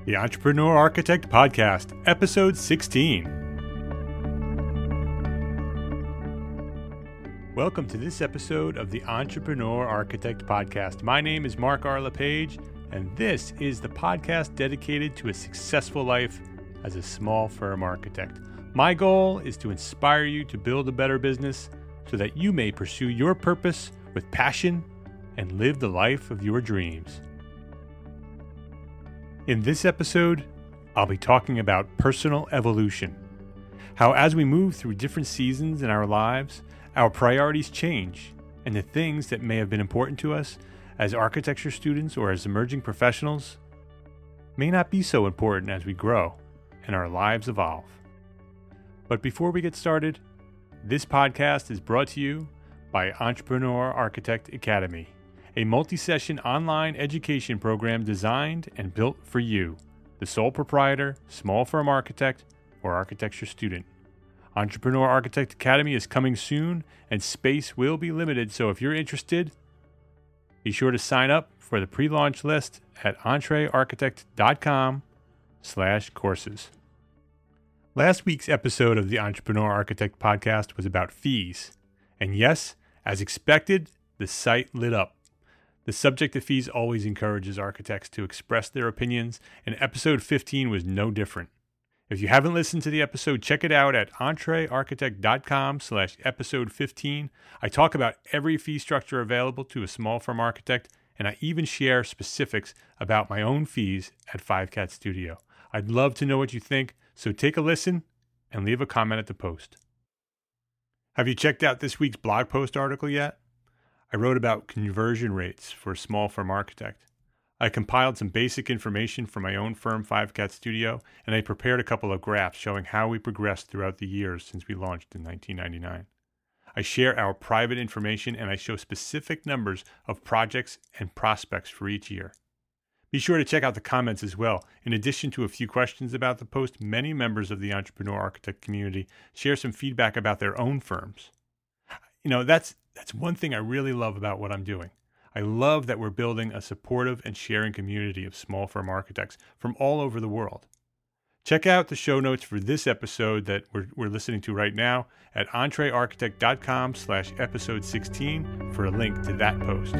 The Entrepreneur Architect Podcast, Episode 16. Welcome to this episode of the Entrepreneur Architect Podcast. My name is Mark R. LePage, and this is the podcast dedicated to a successful life as a small firm architect. My goal is to inspire you to build a better business so that you may pursue your purpose with passion and live the life of your dreams. In this episode, I'll be talking about personal evolution. How as we move through different seasons in our lives, our priorities change, and the things that may have been important to us as architecture students or as emerging professionals may not be so important as we grow and our lives evolve. But before we get started, this podcast is brought to you by Entrepreneur Architect Academy, a multi-session online education program designed and built for you, the sole proprietor, small firm architect, or architecture student. Entrepreneur Architect Academy is coming soon, and space will be limited, so if you're interested, be sure to sign up for the pre-launch list at entrearchitect.com/courses. Last week's episode of the Entrepreneur Architect Podcast was about fees. And yes, as expected, the site lit up. The subject of fees always encourages architects to express their opinions, and episode 15 was no different. If you haven't listened to the episode, check it out at entrearchitect.com/episode 15. I talk about every fee structure available to a small firm architect, and I even share specifics about my own fees at 5Cat Studio. I'd love to know what you think, so take a listen and leave a comment at the post. Have you checked out this week's blog post article yet? I wrote about conversion rates for a small firm architect. I compiled some basic information from my own firm, 5Cat Studio, and I prepared a couple of graphs showing how we progressed throughout the years since we launched in 1999. I share our private information, and I show specific numbers of projects and prospects for each year. Be sure to check out the comments as well. In addition to a few questions about the post, many members of the Entrepreneur Architect community share some feedback about their own firms. That's one thing I really love about what I'm doing. I love that we're building a supportive and sharing community of small firm architects from all over the world. Check out the show notes for this episode that we're listening to right now at entrearchitect.com/episode 16 for a link to that post.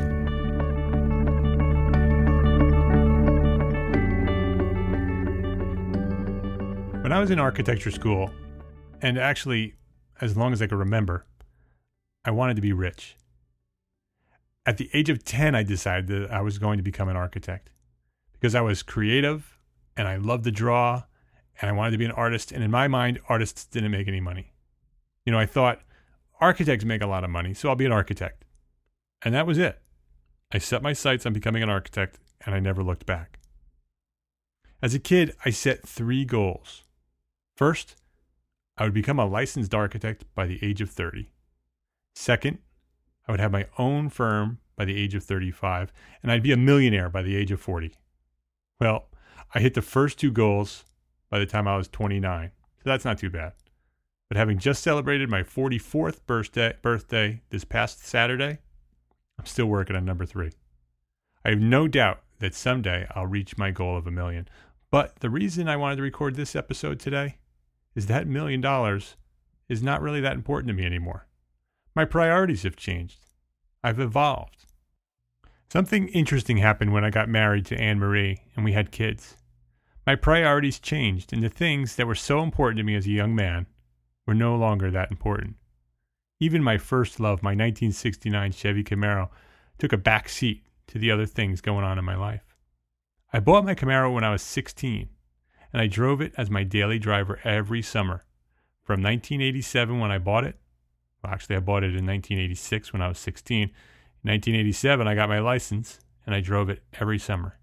When I was in architecture school, and actually as long as I can remember, I wanted to be rich. At the age of 10, I decided that I was going to become an architect because I was creative and I loved to draw and I wanted to be an artist. And in my mind, artists didn't make any money. I thought architects make a lot of money, so I'll be an architect. And that was it. I set my sights on becoming an architect and I never looked back. As a kid, I set 3 goals. First, I would become a licensed architect by the age of 30. Second, I would have my own firm by the age of 35, and I'd be a millionaire by the age of 40. Well, I hit the first 2 goals by the time I was 29, so that's not too bad. But having just celebrated my 44th birthday this past Saturday, I'm still working on number 3. I have no doubt that someday I'll reach my goal of $1 million. But the reason I wanted to record this episode today is that $1 million is not really that important to me anymore. My priorities have changed. I've evolved. Something interesting happened when I got married to Anne Marie and we had kids. My priorities changed, and the things that were so important to me as a young man were no longer that important. Even my first love, my 1969 Chevy Camaro, took a back seat to the other things going on in my life. I bought my Camaro when I was 16, and I drove it as my daily driver every summer. From 1987 when I bought it, actually, I bought it in 1986 when I was 16. In 1987, I got my license, and I drove it every summer.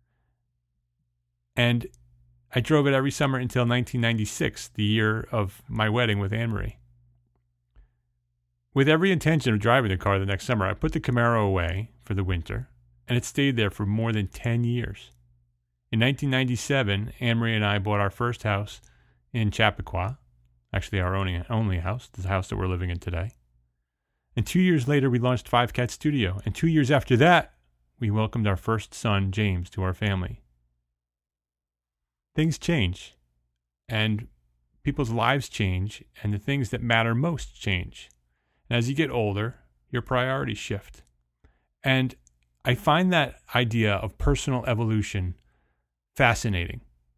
And I drove it every summer until 1996, the year of my wedding with Anne Marie. With every intention of driving the car the next summer, I put the Camaro away for the winter, and it stayed there for more than 10 years. In 1997, Anne Marie and I bought our first house in Chappaqua. Actually, our only house, the house that we're living in today. And 2 years later, we launched 5Cat Studio. And 2 years after that, we welcomed our first son, James, to our family. things change, and people's lives change, and the things that matter most change. And as you get older, your priorities shift. And I find that idea of personal evolution fascinating.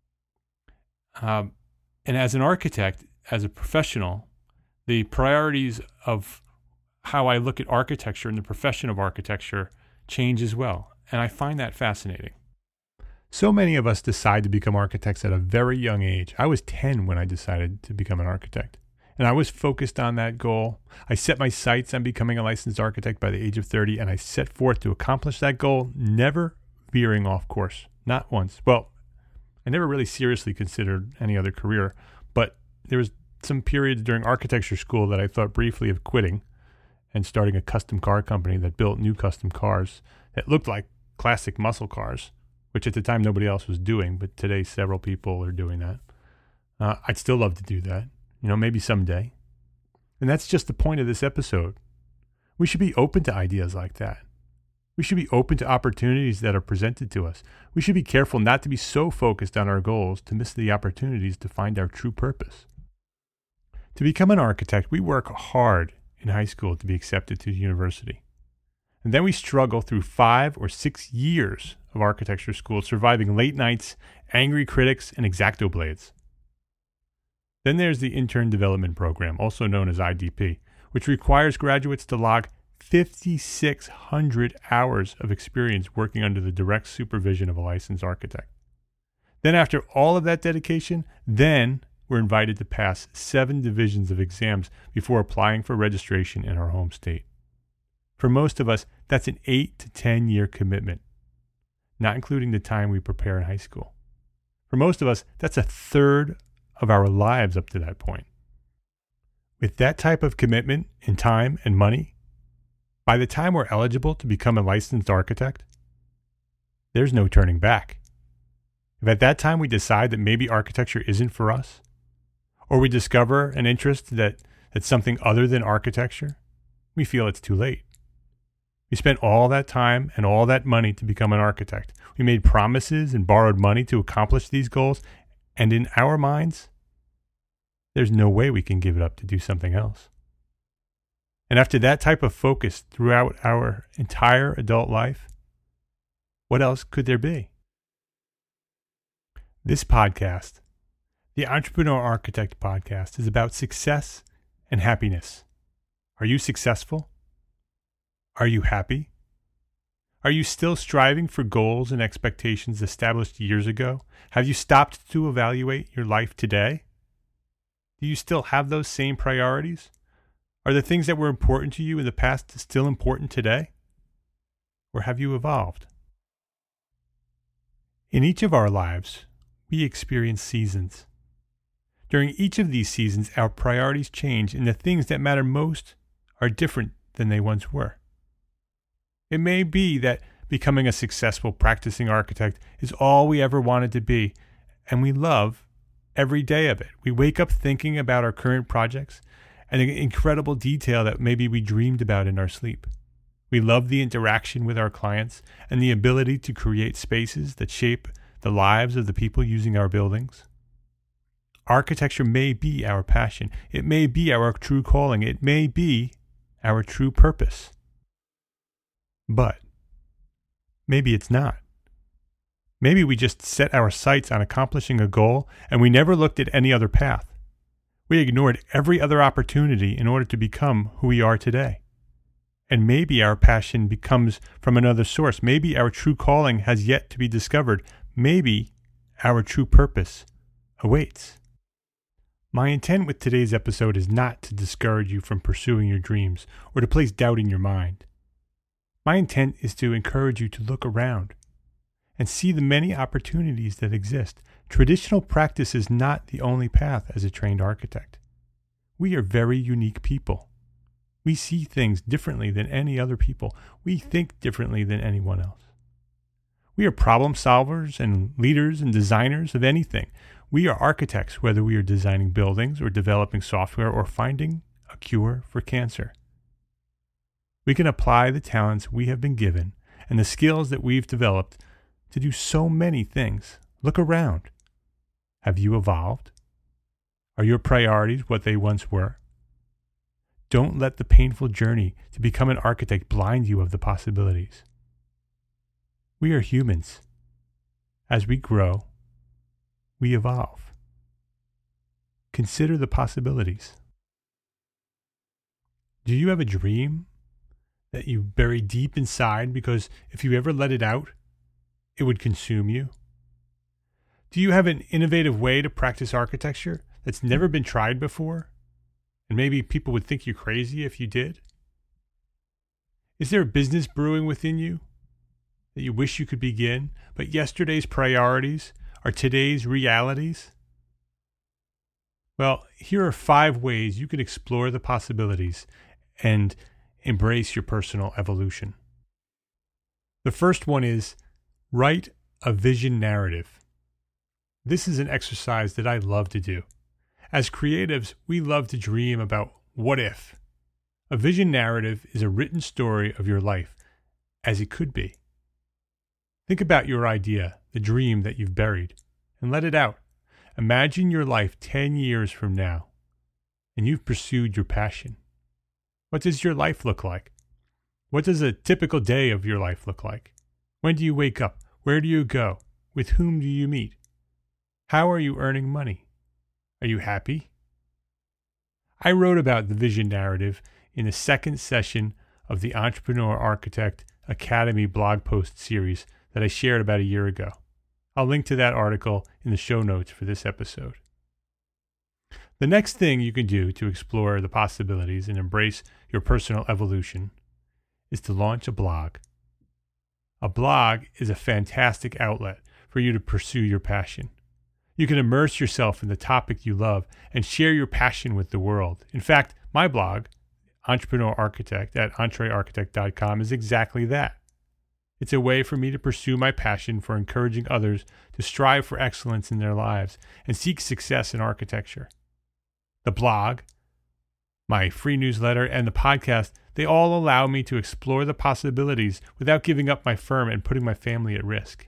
And as an architect, as a professional, the priorities of how I look at architecture and the profession of architecture change as well. And I find that fascinating. So many of us decide to become architects at a very young age. I was 10 when I decided to become an architect, and I was focused on that goal. I set my sights on becoming a licensed architect by the age of 30, and I set forth to accomplish that goal, never veering off course, not once. Well, I never really seriously considered any other career, but there was some periods during architecture school that I thought briefly of quitting and starting a custom car company that built new custom cars that looked like classic muscle cars, which at the time nobody else was doing, but today several people are doing that. I'd still love to do that, maybe someday. And that's just the point of this episode. We should be open to ideas like that. We should be open to opportunities that are presented to us. We should be careful not to be so focused on our goals to miss the opportunities to find our true purpose. To become an architect, we work hard in high school to be accepted to university. And then we struggle through 5 or 6 years of architecture school, surviving late nights, angry critics, and X-Acto blades. Then there's the Intern Development Program, also known as IDP, which requires graduates to log 5,600 hours of experience working under the direct supervision of a licensed architect. Then after all of that dedication, we're invited to pass 7 divisions of exams before applying for registration in our home state. For most of us, that's an 8 to 10 year commitment, not including the time we prepare in high school. For most of us, that's a third of our lives up to that point. With that type of commitment in time and money, by the time we're eligible to become a licensed architect, there's no turning back. If at that time we decide that maybe architecture isn't for us, or we discover an interest that's something other than architecture, we feel it's too late. We spent all that time and all that money to become an architect. We made promises and borrowed money to accomplish these goals, and in our minds, there's no way we can give it up to do something else. And after that type of focus throughout our entire adult life, what else could there be? This podcast, the Entrepreneur Architect Podcast, is about success and happiness. Are you successful? Are you happy? Are you still striving for goals and expectations established years ago? Have you stopped to evaluate your life today? Do you still have those same priorities? Are the things that were important to you in the past still important today? Or have you evolved? In each of our lives, we experience seasons. During each of these seasons, our priorities change, and the things that matter most are different than they once were. It may be that becoming a successful practicing architect is all we ever wanted to be, and we love every day of it. We wake up thinking about our current projects and the incredible detail that maybe we dreamed about in our sleep. We love the interaction with our clients and the ability to create spaces that shape the lives of the people using our buildings. Architecture may be our passion. It may be our true calling. It may be our true purpose. But maybe it's not. Maybe we just set our sights on accomplishing a goal and we never looked at any other path. We ignored every other opportunity in order to become who we are today. And maybe our passion comes from another source. Maybe our true calling has yet to be discovered. Maybe our true purpose awaits. My intent with today's episode is not to discourage you from pursuing your dreams or to place doubt in your mind. My intent is to encourage you to look around and see the many opportunities that exist. Traditional practice is not the only path as a trained architect. We are very unique people. We see things differently than any other people. We think differently than anyone else. We are problem solvers and leaders and designers of anything. We are architects, whether we are designing buildings or developing software or finding a cure for cancer. We can apply the talents we have been given and the skills that we've developed to do so many things. Look around. Have you evolved? Are your priorities what they once were? Don't let the painful journey to become an architect blind you of the possibilities. We are humans. As we grow, we evolve. Consider the possibilities. Do you have a dream that you bury deep inside because if you ever let it out, it would consume you? Do you have an innovative way to practice architecture that's never been tried before? And maybe people would think you crazy if you did? Is there a business brewing within you that you wish you could begin, but yesterday's priorities are today's realities? Well, here are 5 ways you can explore the possibilities and embrace your personal evolution. The first one is write a vision narrative. This is an exercise that I love to do. As creatives, we love to dream about what if. A vision narrative is a written story of your life as it could be. Think about your idea, the dream that you've buried, and let it out. Imagine your life 10 years from now, and you've pursued your passion. What does your life look like? What does a typical day of your life look like? When do you wake up? Where do you go? With whom do you meet? How are you earning money? Are you happy? I wrote about the vision narrative in the second session of the Entrepreneur Architect Academy blog post series that I shared about a year ago. I'll link to that article in the show notes for this episode. The next thing you can do to explore the possibilities and embrace your personal evolution is to launch a blog. A blog is a fantastic outlet for you to pursue your passion. You can immerse yourself in the topic you love and share your passion with the world. In fact, my blog, Entrepreneur Architect at entrearchitect.com, is exactly that. It's a way for me to pursue my passion for encouraging others to strive for excellence in their lives and seek success in architecture. The blog, my free newsletter, and the podcast, they all allow me to explore the possibilities without giving up my firm and putting my family at risk.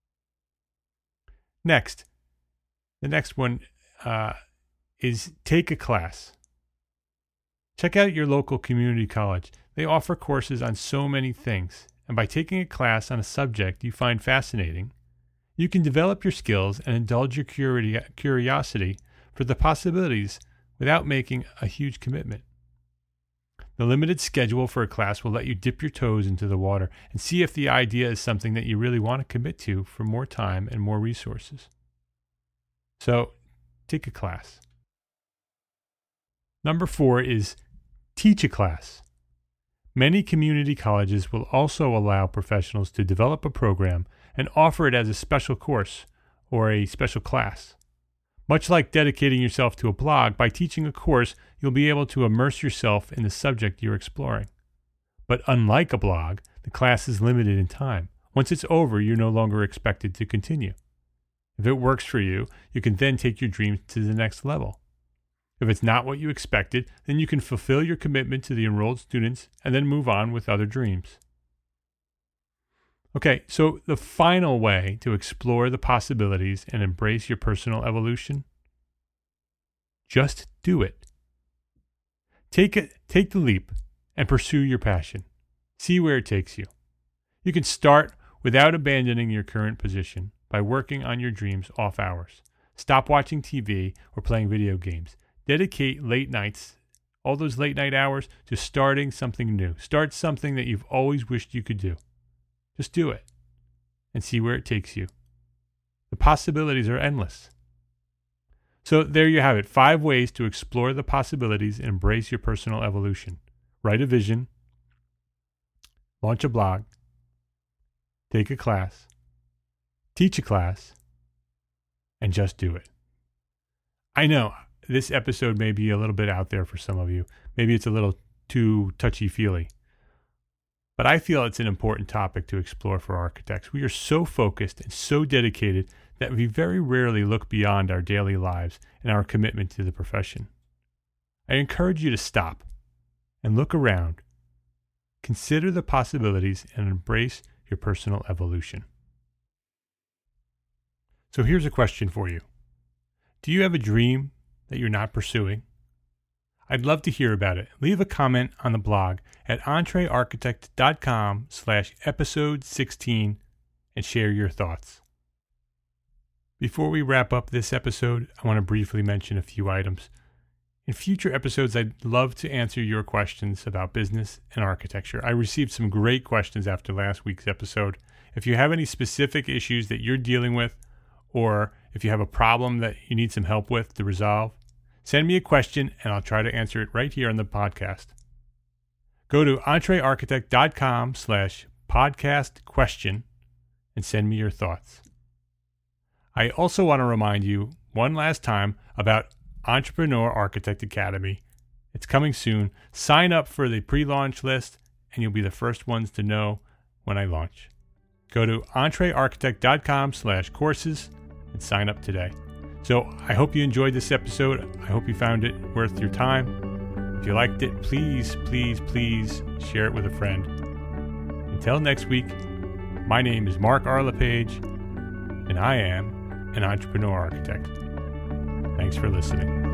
Next, the next one is take a class. Check out your local community college. They offer courses on so many things. And by taking a class on a subject you find fascinating, you can develop your skills and indulge your curiosity for the possibilities without making a huge commitment. The limited schedule for a class will let you dip your toes into the water and see if the idea is something that you really want to commit to for more time and more resources. So, take a class. Number 4 is teach a class. Many community colleges will also allow professionals to develop a program and offer it as a special course or a special class. Much like dedicating yourself to a blog, by teaching a course, you'll be able to immerse yourself in the subject you're exploring. But unlike a blog, the class is limited in time. Once it's over, you're no longer expected to continue. If it works for you, you can then take your dreams to the next level. If it's not what you expected, then you can fulfill your commitment to the enrolled students and then move on with other dreams. Okay, so the final way to explore the possibilities and embrace your personal evolution, just do it. Take the leap and pursue your passion. See where it takes you. You can start without abandoning your current position by working on your dreams off hours. Stop watching TV or playing video games. Dedicate late nights, all those late night hours, to starting something new. Start something that you've always wished you could do. Just do it and see where it takes you. The possibilities are endless. So there you have it, 5 ways to explore the possibilities and embrace your personal evolution. Write a vision, launch a blog, take a class, teach a class, and just do it. I know this episode may be a little bit out there for some of you. Maybe it's a little too touchy-feely. But I feel it's an important topic to explore for architects. We are so focused and so dedicated that we very rarely look beyond our daily lives and our commitment to the profession. I encourage you to stop and look around. Consider the possibilities and embrace your personal evolution. So here's a question for you. Do you have a dream that you're not pursuing? I'd love to hear about it. Leave a comment on the blog at entrearchitect.com/episode 16 and share your thoughts. Before we wrap up this episode, I want to briefly mention a few items. In future episodes, I'd love to answer your questions about business and architecture. I received some great questions after last week's episode. If you have any specific issues that you're dealing with, or if you have a problem that you need some help with to resolve, send me a question and I'll try to answer it right here on the podcast. Go to entrearchitect.com/podcastquestion and send me your thoughts. I also want to remind you one last time about Entrepreneur Architect Academy. It's coming soon. Sign up for the pre-launch list and you'll be the first ones to know when I launch. Go to entrearchitect.com/courses and sign up today. So I hope you enjoyed this episode. I hope you found it worth your time. If you liked it, please, please, please share it with a friend. Until next week, my name is Mark R. LePage, and I am an entrepreneur architect. Thanks for listening.